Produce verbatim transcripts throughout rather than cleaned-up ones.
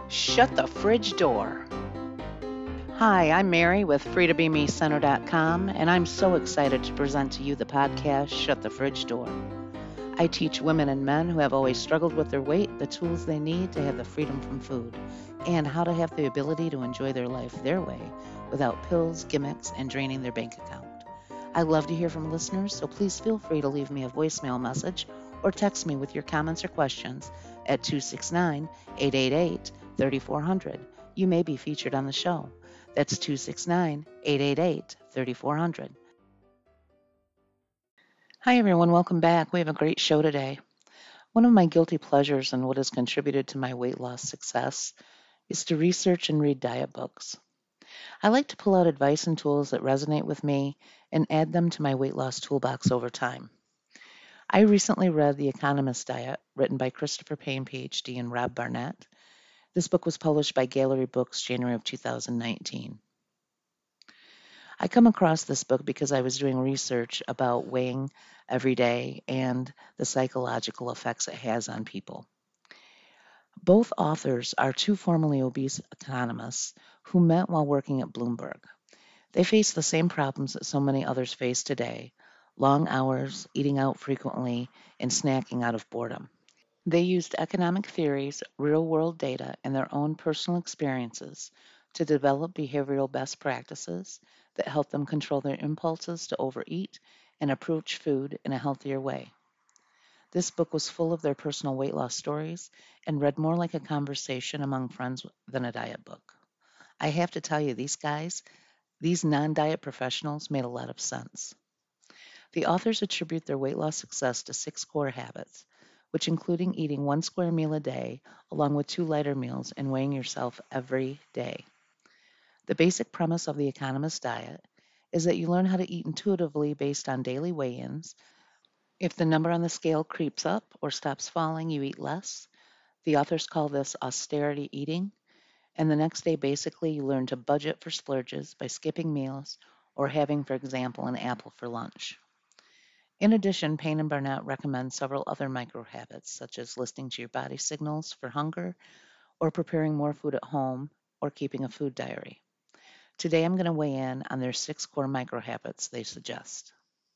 Shut the fridge door. Hi, I'm Mary with free to be me center dot com, and I'm so excited to present to you the podcast Shut the Fridge Door. I teach women and men who have always struggled with their weight the tools they need to have the freedom from food and how to have the ability to enjoy their life their way without pills, gimmicks, and draining their bank account. I love to hear from listeners, so please feel free to leave me a voicemail message or text me with your comments or questions at two six nine, eight eight eight, three four zero zero. You may be featured on the show. That's two six nine, eight eight eight, three four zero zero. Hi, everyone. Welcome back. We have a great show today. One of my guilty pleasures and what has contributed to my weight loss success is to research and read diet books. I like to pull out advice and tools that resonate with me and add them to my weight loss toolbox over time. I recently read The Economist Diet, written by Christopher Payne, P H D, and Rob Barnett. This book was published by Gallery Books, January of two thousand nineteen. I come across this book because I was doing research about weighing every day and the psychological effects it has on people. Both authors are two formerly obese economists who met while working at Bloomberg. They face the same problems that so many others face today: long hours, eating out frequently, and snacking out of boredom. They used economic theories, real world data, and their own personal experiences to develop behavioral best practices that help them control their impulses to overeat and approach food in a healthier way. This book was full of their personal weight loss stories and read more like a conversation among friends than a diet book. I have to tell you, these guys, these non diet professionals, made a lot of sense. The authors attribute their weight loss success to six core habits, which including eating one square meal a day, along with two lighter meals, and weighing yourself every day. The basic premise of the Economist diet is that you learn how to eat intuitively based on daily weigh ins. If the number on the scale creeps up or stops falling, you eat less. The authors call this austerity eating. And the next day, basically, you learn to budget for splurges by skipping meals or having, for example, an apple for lunch. In addition, Payne and Barnett recommend several other micro habits, such as listening to your body signals for hunger, or preparing more food at home, or keeping a food diary. Today, I'm going to weigh in on their six core micro habits they suggest.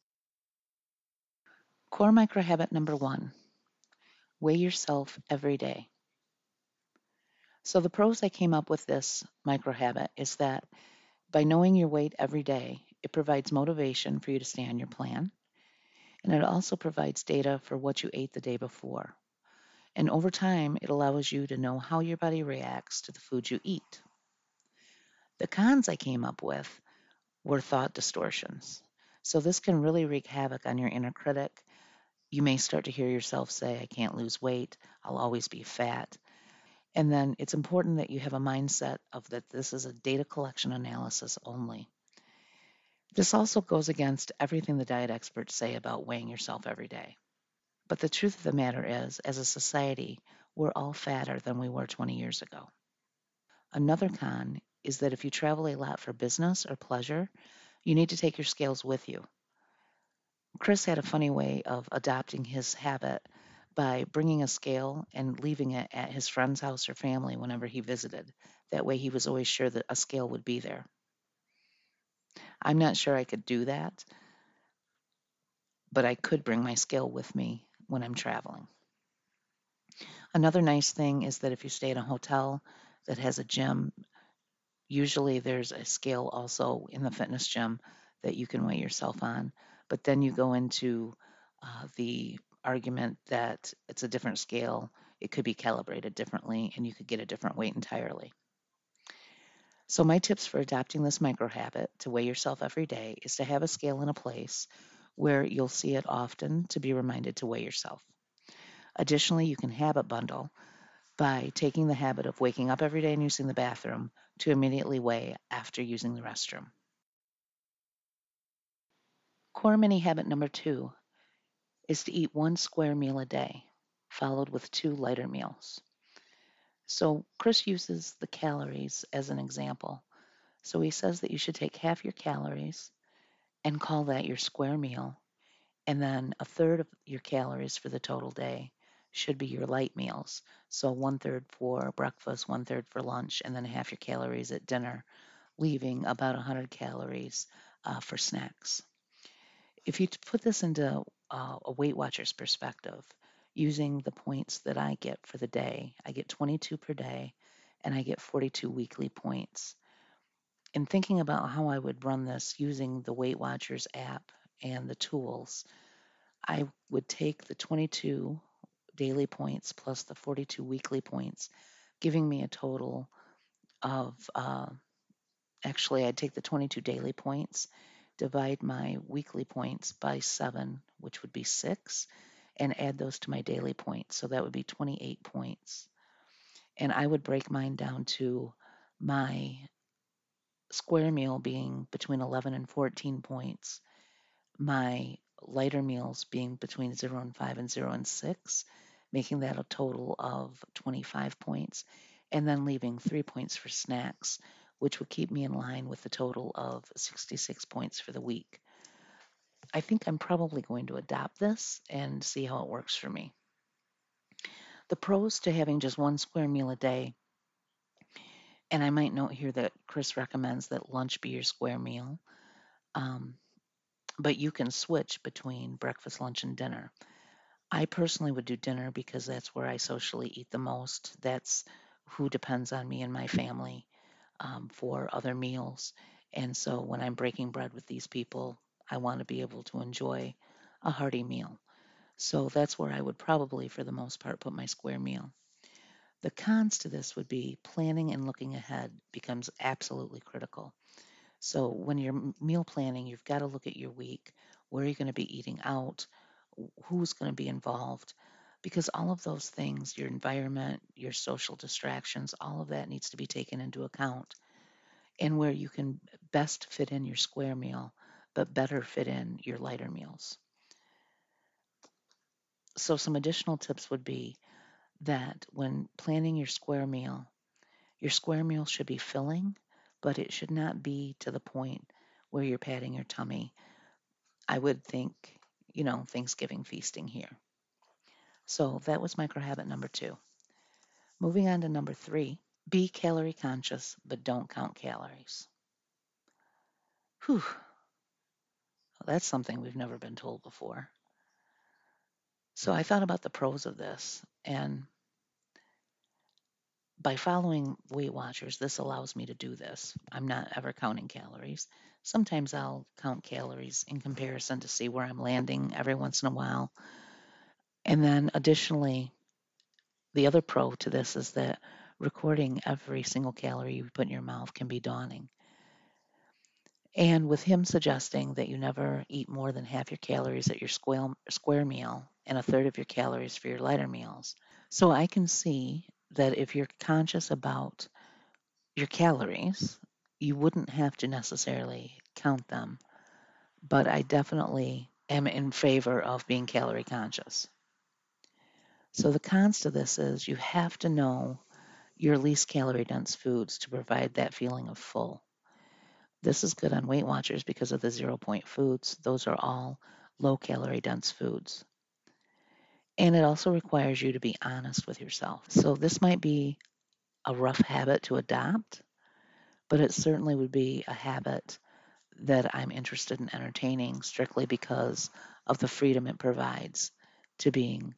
Core micro habit number one: weigh yourself every day. So, the pros I came up with this micro habit is that by knowing your weight every day, it provides motivation for you to stay on your plan, and it also provides data for what you ate the day before. And over time, it allows you to know how your body reacts to the food you eat. The cons I came up with were thought distortions. So this can really wreak havoc on your inner critic. You may start to hear yourself say, I can't lose weight, I'll always be fat. And then it's important that you have a mindset of that this is a data collection analysis only. This also goes against everything the diet experts say about weighing yourself every day. But the truth of the matter is, as a society, we're all fatter than we were twenty years ago. Another con is that if you travel a lot for business or pleasure, you need to take your scales with you. Chris had a funny way of adopting his habit by bringing a scale and leaving it at his friend's house or family whenever he visited. That way, he was always sure that a scale would be there. I'm not sure I could do that, but I could bring my scale with me when I'm traveling. Another nice thing is that if you stay in a hotel that has a gym, usually there's a scale also in the fitness gym that you can weigh yourself on, but then you go into uh, the argument that it's a different scale. It could be calibrated differently and you could get a different weight entirely. So my tips for adopting this micro habit to weigh yourself every day is to have a scale in a place where you'll see it often to be reminded to weigh yourself. Additionally, you can habit bundle by taking the habit of waking up every day and using the bathroom to immediately weigh after using the restroom. Core mini habit number two is to eat one square meal a day, followed with two lighter meals. So Chris uses the calories as an example. So he says that you should take half your calories and call that your square meal, and then a third of your calories for the total day should be your light meals. So one third for breakfast, one third for lunch, and then half your calories at dinner, leaving about one hundred calories uh, for snacks. If you put this into uh, a Weight Watchers perspective, using the points that I get for the day, I get twenty-two per day and I get forty-two weekly points. In thinking about how I would run this using the Weight Watchers app and the tools, I would take the twenty-two daily points plus the forty-two weekly points, giving me a total of uh, actually, I'd take the twenty-two daily points, divide my weekly points by seven, which would be six, and add those to my daily points. So that would be twenty-eight points. And I would break mine down to my square meal being between eleven and fourteen points, my lighter meals being between zero and five and zero and six, making that a total of twenty-five points, and then leaving three points for snacks, which would keep me in line with the total of sixty-six points for the week. I think I'm probably going to adopt this and see how it works for me. The pros to having just one square meal a day, and I might note here that Chris recommends that lunch be your square meal, um, but you can switch between breakfast, lunch, and dinner. I personally would do dinner because that's where I socially eat the most. That's who depends on me and my family um, for other meals. And so when I'm breaking bread with these people, I want to be able to enjoy a hearty meal. So that's where I would probably, for the most part, put my square meal. The cons to this would be planning and looking ahead becomes absolutely critical. So when you're meal planning, you've got to look at your week. Where are you going to be eating out? Who's going to be involved? Because all of those things, your environment, your social distractions, all of that needs to be taken into account. And where you can best fit in your square meal, but better fit in your lighter meals. So some additional tips would be that when planning your square meal, your square meal should be filling, but it should not be to the point where you're padding your tummy. I would think, you know, Thanksgiving feasting here. So that was micro habit number two. Moving on to number three, be calorie conscious, but don't count calories. Whew, that's something we've never been told before. So I thought about the pros of this, and by following Weight Watchers, this allows me to do this. I'm not ever counting calories. Sometimes I'll count calories in comparison to see where I'm landing every once in a while. And then additionally, the other pro to this is that recording every single calorie you put in your mouth can be daunting. And with him suggesting that you never eat more than half your calories at your square, square meal and a third of your calories for your lighter meals. So I can see that if you're conscious about your calories, you wouldn't have to necessarily count them. But I definitely am in favor of being calorie conscious. So the cons to this is you have to know your least calorie dense foods to provide that feeling of full. This is good on Weight Watchers because of the zero point foods. Those are all low calorie dense foods. And it also requires you to be honest with yourself. So this might be a rough habit to adopt, but it certainly would be a habit that I'm interested in entertaining strictly because of the freedom it provides to being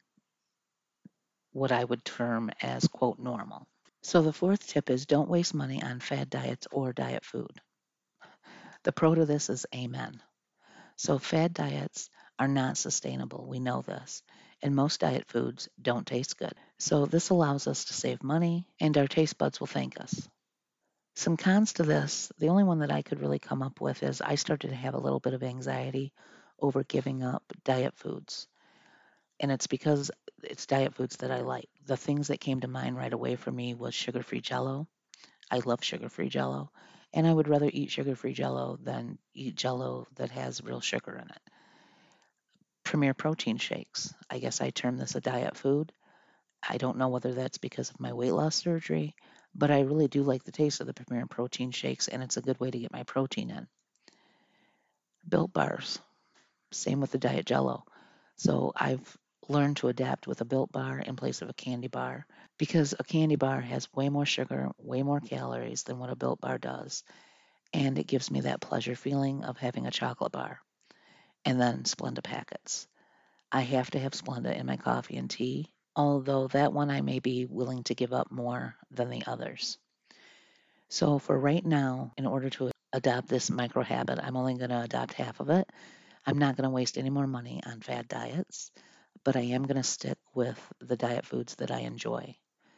what I would term as, quote, normal. So the fourth tip is don't waste money on fad diets or diet food. The pro to this is amen. So fad diets are not sustainable. We know this. And most diet foods don't taste good. So this allows us to save money and our taste buds will thank us. Some cons to this, the only one that I could really come up with is I started to have a little bit of anxiety over giving up diet foods. And it's because it's diet foods that I like. The things that came to mind right away for me was sugar-free Jello. I love sugar-free Jello, and I would rather eat sugar-free Jello than eat Jello that has real sugar in it. Premier Protein shakes. I guess I term this a diet food. I don't know whether that's because of my weight loss surgery, but I really do like the taste of the Premier Protein shakes, and it's a good way to get my protein in. Built bars. Same with the diet Jello. So I've learned to adapt with a Built Bar in place of a candy bar because a candy bar has way more sugar, way more calories than what a Built Bar does. And it gives me that pleasure feeling of having a chocolate bar. And then Splenda packets. I have to have Splenda in my coffee and tea, although that one I may be willing to give up more than the others. So for right now, in order to adopt this micro habit, I'm only going to adopt half of it. I'm not going to waste any more money on fad diets, but I am going to stick with the diet foods that I enjoy.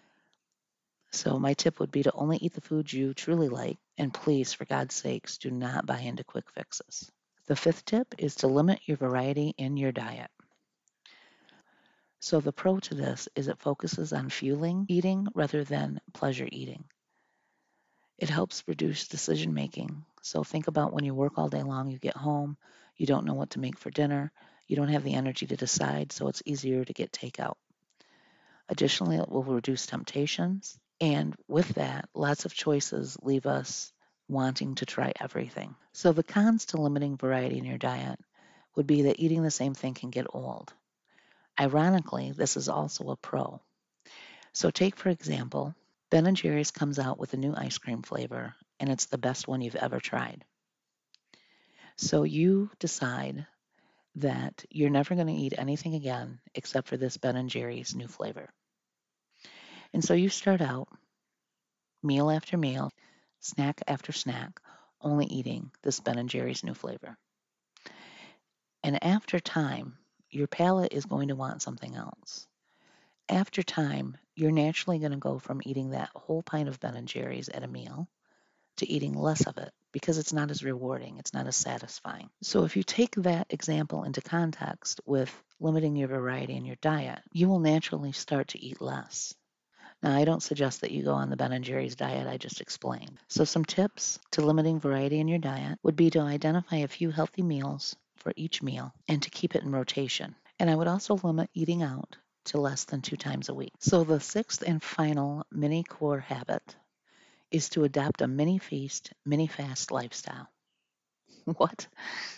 So my tip would be to only eat the foods you truly like, and please, for God's sakes, do not buy into quick fixes. The fifth tip is to limit your variety in your diet. So the pro to this is it focuses on fueling eating rather than pleasure eating. It helps reduce decision making. So think about when you work all day long, you get home, you don't know what to make for dinner, you don't have the energy to decide, so it's easier to get takeout. Additionally, it will reduce temptations. And with that, lots of choices leave us wanting to try everything. So the cons to limiting variety in your diet would be that eating the same thing can get old. Ironically, this is also a pro. So take, for example, Ben and Jerry's comes out with a new ice cream flavor, and it's the best one you've ever tried. So you decide that you're never going to eat anything again except for this Ben and Jerry's new flavor. And so you start out meal after meal, snack after snack, only eating this Ben and Jerry's new flavor. And after time, your palate is going to want something else. After time, you're naturally going to go from eating that whole pint of Ben and Jerry's at a meal to eating less of it because it's not as rewarding, it's not as satisfying. So if you take that example into context with limiting your variety in your diet, you will naturally start to eat less. Now, I don't suggest that you go on the Ben and Jerry's diet I just explained. So some tips to limiting variety in your diet would be to identify a few healthy meals for each meal and to keep it in rotation. And I would also limit eating out to less than two times a week. So the sixth and final mini core habit is to adopt a mini feast, mini fast lifestyle. What?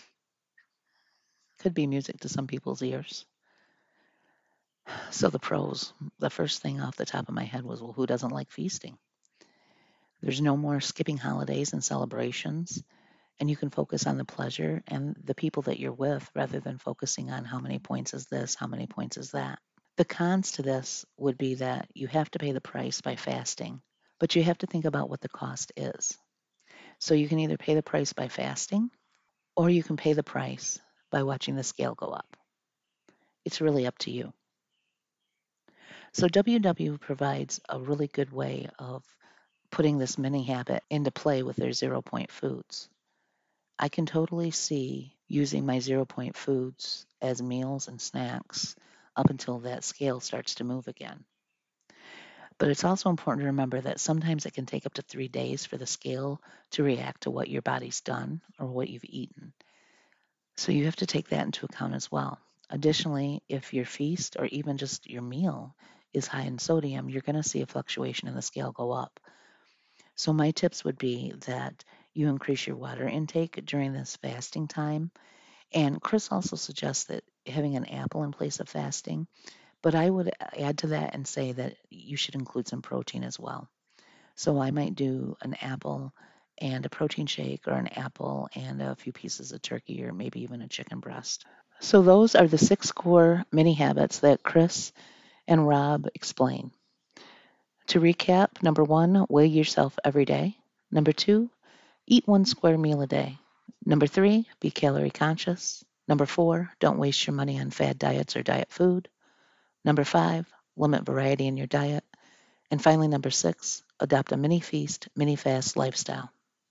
Could be music to some people's ears. So the pros, the first thing off the top of my head was, well, who doesn't like feasting? There's no more skipping holidays and celebrations, and you can focus on the pleasure and the people that you're with rather than focusing on how many points is this, how many points is that. The cons to this would be that you have to pay the price by fasting, but you have to think about what the cost is. So you can either pay the price by fasting or you can pay the price by watching the scale go up. It's really up to you. So W W provides a really good way of putting this mini habit into play with their zero point foods. I can totally see using my zero point foods as meals and snacks up until that scale starts to move again. But it's also important to remember that sometimes it can take up to three days for the scale to react to what your body's done or what you've eaten. So you have to take that into account as well. Additionally, if your feast or even just your meal is high in sodium, you're going to see a fluctuation in the scale go up. So my tips would be that you increase your water intake during this fasting time. And Chris also suggests that having an apple in place of fasting, but I would add to that and say that you should include some protein as well. So I might do an apple and a protein shake or an apple and a few pieces of turkey or maybe even a chicken breast. So those are the six core mini habits that Chris and Rob explain. To recap, number one, weigh yourself every day. Number two, eat one square meal a day. Number three, be calorie conscious. Number four, don't waste your money on fad diets or diet food. Number five, limit variety in your diet. And finally, number six, adopt a mini feast, mini fast lifestyle.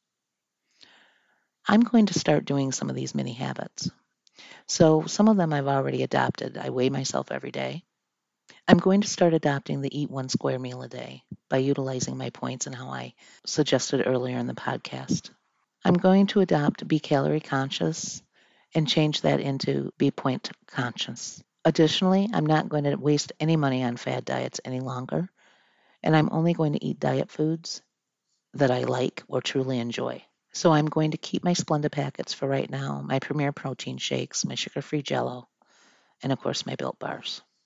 I'm going to start doing some of these mini habits. So some of them I've already adopted. I weigh myself every day. I'm going to start adopting the eat one square meal a day by utilizing my points and how I suggested earlier in the podcast. I'm going to adopt be calorie conscious and change that into be point conscious. Additionally, I'm not going to waste any money on fad diets any longer, and I'm only going to eat diet foods that I like or truly enjoy. So I'm going to keep my Splenda packets for right now, my Premier protein shakes, my sugar-free Jello, and of course my Built bars.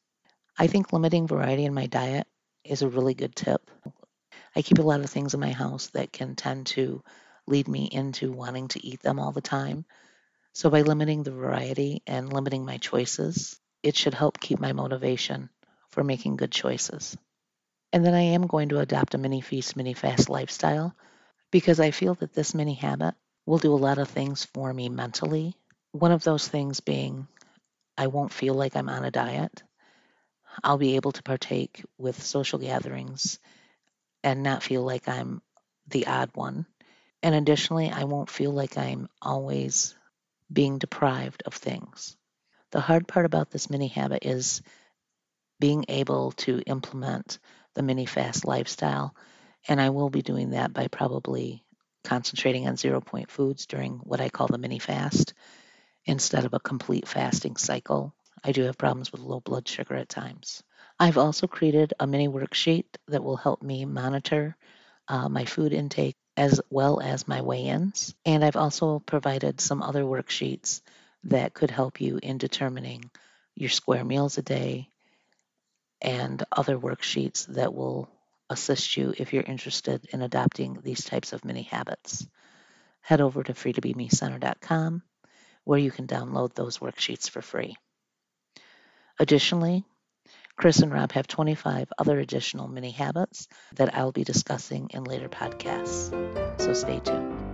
I think limiting variety in my diet is a really good tip. I keep a lot of things in my house that can tend to lead me into wanting to eat them all the time. So by limiting the variety and limiting my choices, it should help keep my motivation for making good choices. And then I am going to adopt a mini feast, mini fast lifestyle because I feel that this mini habit will do a lot of things for me mentally. One of those things being I won't feel like I'm on a diet. I'll be able to partake with social gatherings and not feel like I'm the odd one. And additionally, I won't feel like I'm always being deprived of things. The hard part about this mini habit is being able to implement the mini fast lifestyle. And I will be doing that by probably concentrating on zero point foods during what I call the mini fast instead of a complete fasting cycle. I do have problems with low blood sugar at times. I've also created a mini worksheet that will help me monitor uh, my food intake as well as my weigh ins. And I've also provided some other worksheets that could help you in determining your square meals a day and other worksheets that will assist you if you're interested in adopting these types of mini habits. Head over to free to be me center dot com where you can download those worksheets for free. Additionally, Chris and Rob have twenty-five other additional mini habits that I'll be discussing in later podcasts. So stay tuned.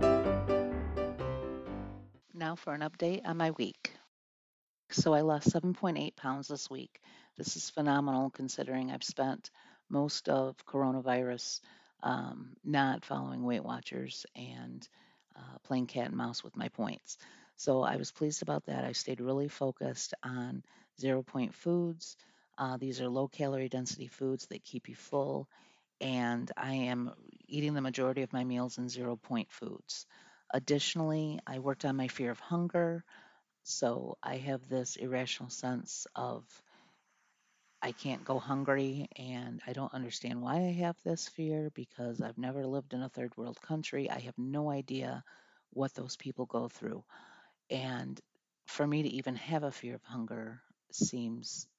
Now for an update on my week. So I lost seven point eight pounds this week. This is phenomenal considering I've spent most of coronavirus um, not following Weight Watchers and uh, playing cat and mouse with my points. So I was pleased about that. I stayed really focused on zero point foods. Uh, these are low calorie density foods that keep you full, and I am eating the majority of my meals in zero point foods. Additionally, I worked on my fear of hunger. So I have this irrational sense of I can't go hungry, and I don't understand why I have this fear because I've never lived in a third world country. I have no idea what those people go through. And for me to even have a fear of hunger seems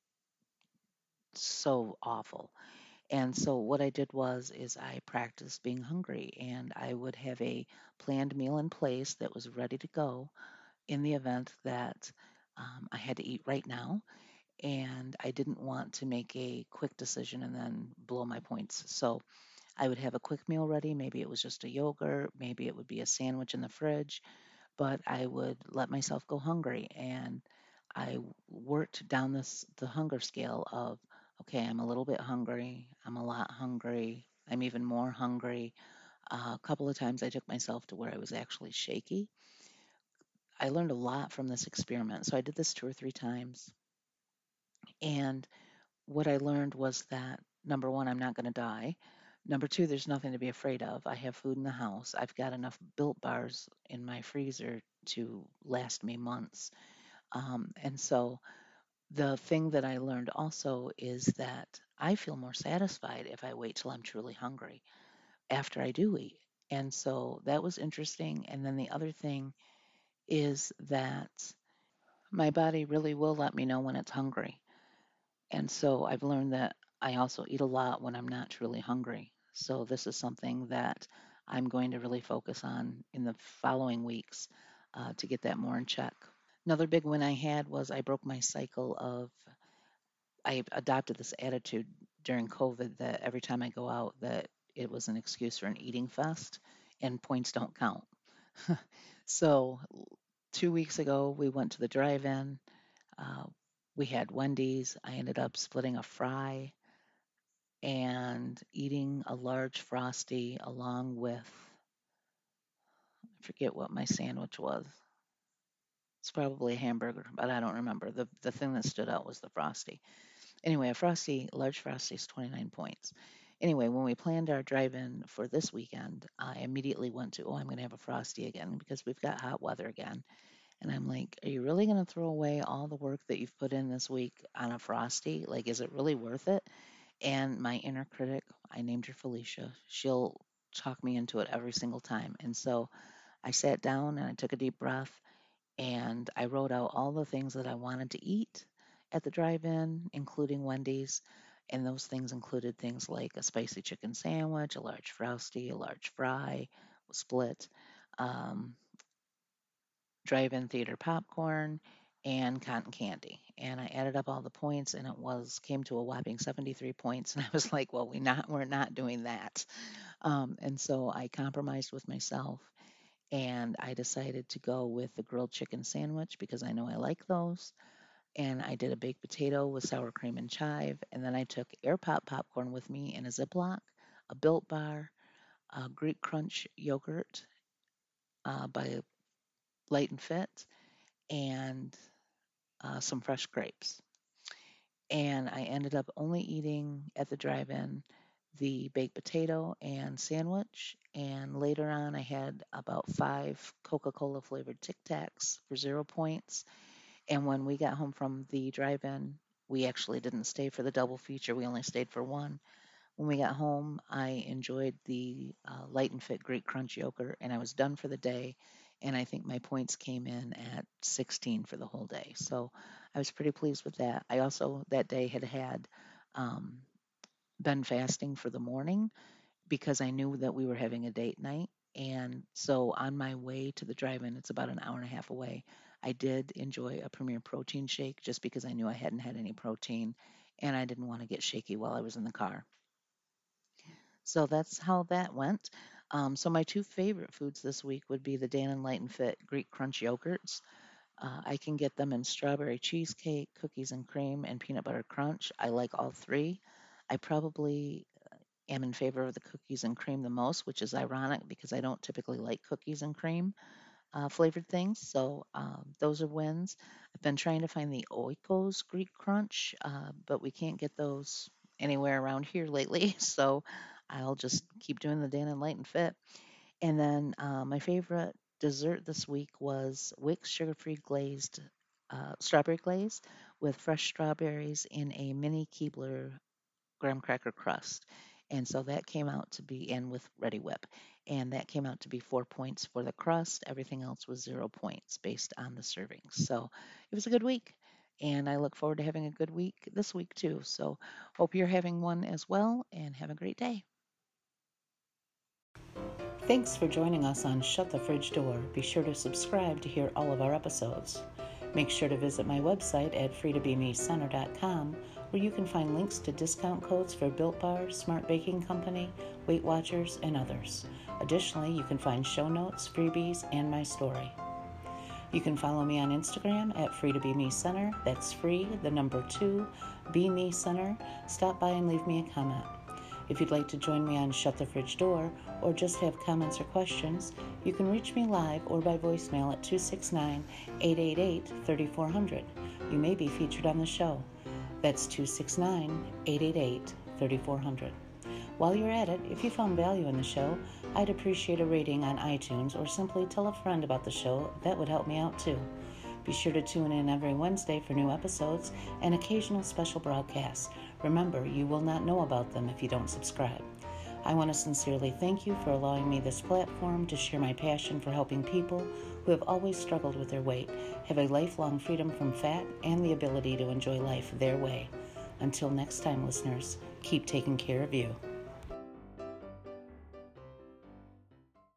so awful. And so what I did was is I practiced being hungry and I would have a planned meal in place that was ready to go in the event that um, I had to eat right now and I didn't want to make a quick decision and then blow my points. So I would have a quick meal ready. Maybe it was just a yogurt, maybe it would be a sandwich in the fridge, but I would let myself go hungry. And I worked down this the hunger scale of okay, I'm a little bit hungry, I'm a lot hungry, I'm even more hungry. Uh, a couple of times I took myself to where I was actually shaky. I learned a lot from this experiment. So I did this two or three times. And what I learned was that number one, I'm not going to die. Number two, there's nothing to be afraid of. I have food in the house. I've got enough built bars in my freezer to last me months. Um, and so the thing that I learned also is that I feel more satisfied if I wait till I'm truly hungry after I do eat. And so that was interesting. And then the other thing is that my body really will let me know when it's hungry. And so I've learned that I also eat a lot when I'm not truly hungry. So this is something that I'm going to really focus on in the following weeks uh, to get that more in check. Another big win I had was I broke my cycle of I adopted this attitude during COVID that every time I go out that it was an excuse for an eating fest and points don't count. So two weeks ago we went to the drive-in. Uh, we had Wendy's. I ended up splitting a fry and eating a large frosty along with I forget what my sandwich was. It's probably a hamburger, but I don't remember. The the thing that stood out was the frosty. Anyway, a frosty, large frosty is twenty-nine points. Anyway, when we planned our drive-in for this weekend, I immediately went to, oh, I'm going to have a frosty again because we've got hot weather again. And I'm like, are you really going to throw away all the work that you've put in this week on a frosty? Like, is it really worth it? And my inner critic, I named her Felicia, she'll talk me into it every single time. And so I sat down and I took a deep breath and I wrote out all the things that I wanted to eat at the drive-in, including Wendy's. And those things included things like a spicy chicken sandwich, a large Frosty, a large fry, a split, um, drive-in theater popcorn, and cotton candy. And I added up all the points, and it was came to a whopping seventy-three points. And I was like, "Well, we not we're not doing that." Um, and so I compromised with myself, and I decided to go with the grilled chicken sandwich because I know I like those. And I did a baked potato with sour cream and chive, and then I took air pop popcorn with me in a Ziploc, a Built Bar, a Greek Crunch yogurt uh, by Light and Fit, and uh, some fresh grapes. And I ended up only eating at the drive-in the baked potato and sandwich. And later on, I had about five Coca-Cola flavored Tic Tacs for zero points. And when we got home from the drive-in, we actually didn't stay for the double feature. We only stayed for one. When we got home, I enjoyed the uh, Light and Fit Greek Crunch yogurt, and I was done for the day. And I think my points came in at sixteen for the whole day. So I was pretty pleased with that. I also that day had had um, been fasting for the morning because I knew that we were having a date night. And so on my way to the drive-in, it's about an hour and a half away, I did enjoy a Premier Protein shake just because I knew I hadn't had any protein and I didn't want to get shaky while I was in the car. So that's how that went. Um, so my two favorite foods this week would be the Dan and Light and Fit Greek Crunch yogurts. Uh, I can get them in strawberry cheesecake, cookies and cream, and peanut butter crunch. I like all three. I probably am in favor of the cookies and cream the most, which is ironic because I don't typically like cookies and cream uh, flavored things. So um, those are wins. I've been trying to find the Oikos Greek Crunch, uh, but we can't get those anywhere around here lately. So I'll just keep doing the Dan and Light and Fit. And then uh, my favorite dessert this week was Wix sugar-free glazed uh, strawberry glaze with fresh strawberries in a mini Keebler graham cracker crust. And so that came out to be, and with Ready Whip, and that came out to be four points for the crust. Everything else was zero points based on the servings. So it was a good week, and I look forward to having a good week this week too. So hope you're having one as well, and have a great day. Thanks for joining us on Shut the Fridge Door. Be sure to subscribe to hear all of our episodes. Make sure to visit my website at free to be me center dot com, where you can find links to discount codes for Built Bar, Smart Baking Company, Weight Watchers, and others. Additionally, you can find show notes, freebies, and my story. You can follow me on Instagram at free to be me center. That's free, the number two, Be Me Center. Stop by and leave me a comment. If you'd like to join me on Shut the Fridge Door or just have comments or questions, you can reach me live or by voicemail at two six nine, eight eight eight, three four zero zero. You may be featured on the show. That's two six nine, eight eight eight, three four zero zero. While you're at it, if you found value in the show, I'd appreciate a rating on iTunes or simply tell a friend about the show. That would help me out too. Be sure to tune in every Wednesday for new episodes and occasional special broadcasts. Remember, you will not know about them if you don't subscribe. I want to sincerely thank you for allowing me this platform to share my passion for helping people who have always struggled with their weight have a lifelong freedom from fat and the ability to enjoy life their way. Until next time, listeners, keep taking care of you.